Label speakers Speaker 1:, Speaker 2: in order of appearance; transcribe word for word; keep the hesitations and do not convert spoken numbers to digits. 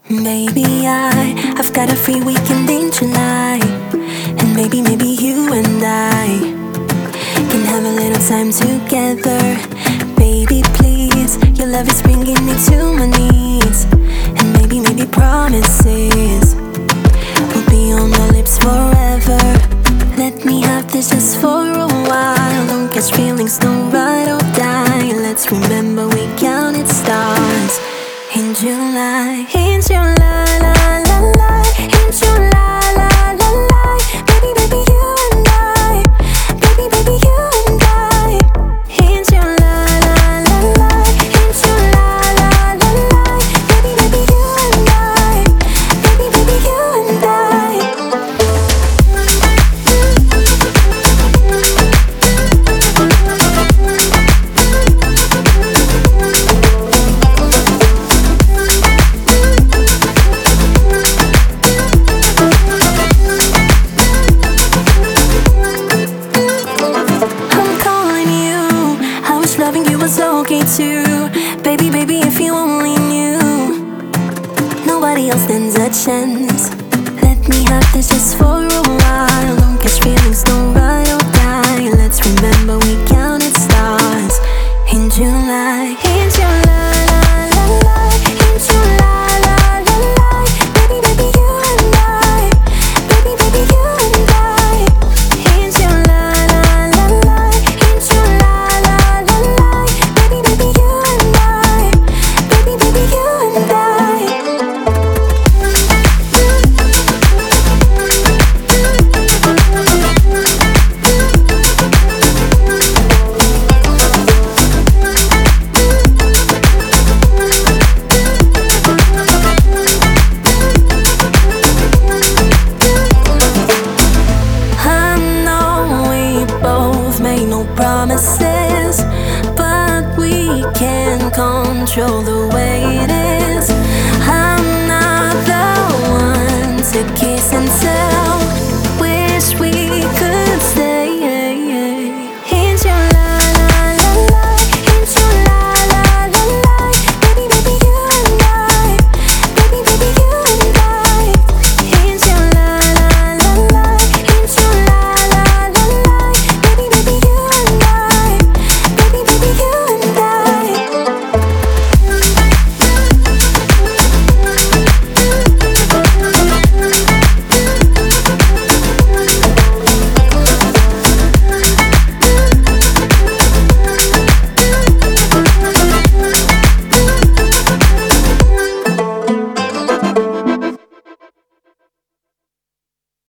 Speaker 1: Maybe I, I've got a free weekend in July. And maybe, maybe you and I can have a little time together. Baby, please, your love is bringing me to my knees. And maybe, maybe promises will be on my lips forever. Let me have this just for a while. Don't catch feelings, don't ride or die. Let's remember we counted stars in July. In July, la la la. In July, la la la. Baby, baby, you and I. Baby, baby, you and I. In July, la la la. In July, la la la. Baby, baby, you and I. Baby, baby, you and I. Loving you was okay too. Baby, baby, if you only knew, nobody else stands a chance. Let me have this just for a while. Don't catch feelings, don't ride or die. Let's remember we counted stars in July.